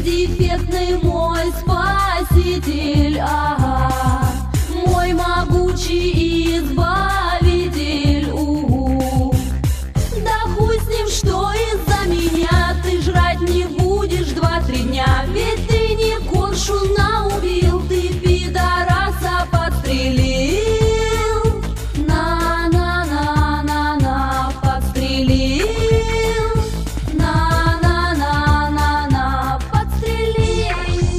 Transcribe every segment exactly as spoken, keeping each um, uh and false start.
бездефектный мой спаситель, ага, мой могучий избавитель, угу. Да хуй с ним, что из-за меня ты жрать не будешь два-три дня, ведь ты не коршуна убил, ты пидораса подстрелил. На-на-на-на-на, подстрелил. На-на-на-на-на, подстрелил.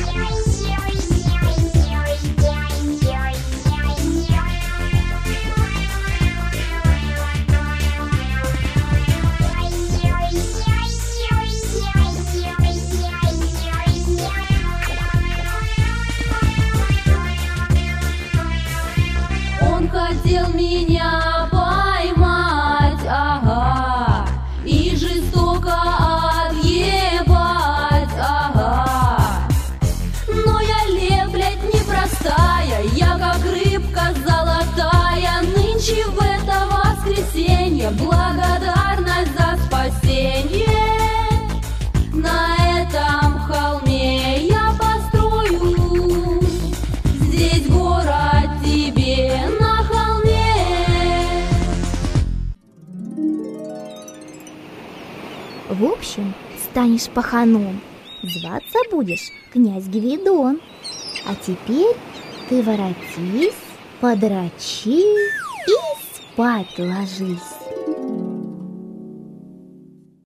Он хотел меня поймать, ага, и жестоко отъебать, ага. Но я лев, блядь, непростая, я как рыбка золотая. Нынче в это воскресенье благодарность за спасение. На этом холме я построю здесь город тебе на холме. В общем, станешь паханом, зваться будешь князь Гвидон. А теперь ты воротись, подрачи и спать ложись.